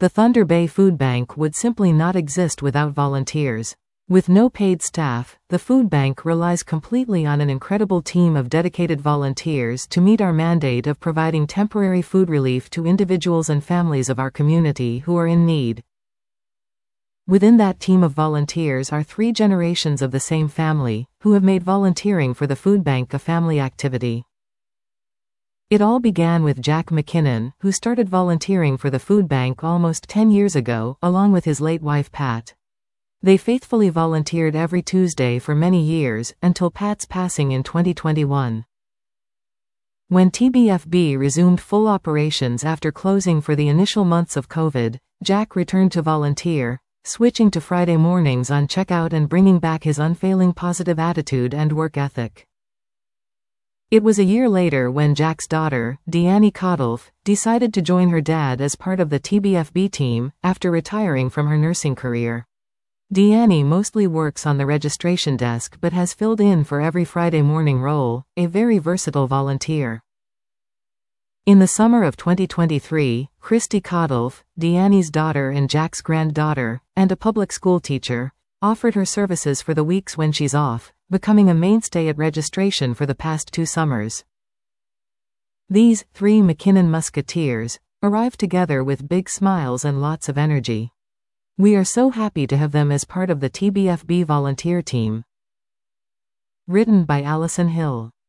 The Thunder Bay Food Bank would simply not exist without volunteers. With no paid staff, the food bank relies completely on an incredible team of dedicated volunteers to meet our mandate of providing temporary food relief to individuals and families of our community who are in need. Within that team of volunteers are 3 generations of the same family, who have made volunteering for the food bank a family activity. It all began with Jack McKinnon, who started volunteering for the food bank almost 10 years ago, along with his late wife Pat. They faithfully volunteered every Tuesday for many years, until Pat's passing in 2021. When TBFB resumed full operations after closing for the initial months of COVID, Jack returned to volunteer, switching to Friday mornings on checkout and bringing back his unfailing positive attitude and work ethic. It was a year later when Jack's daughter, Deannie Codolf, decided to join her dad as part of the TBFB team, after retiring from her nursing career. Deannie mostly works on the registration desk but has filled in for every Friday morning role, a very versatile volunteer. In the summer of 2023, Christy Codolf, Deannie's daughter and Jack's granddaughter, and a public school teacher, offered her services for the weeks when she's off, becoming a mainstay at registration for the past 2 summers. These 3 McKinnon Musketeers arrived together with big smiles and lots of energy. We are so happy to have them as part of the TBFB volunteer team. Written by Allison Hill.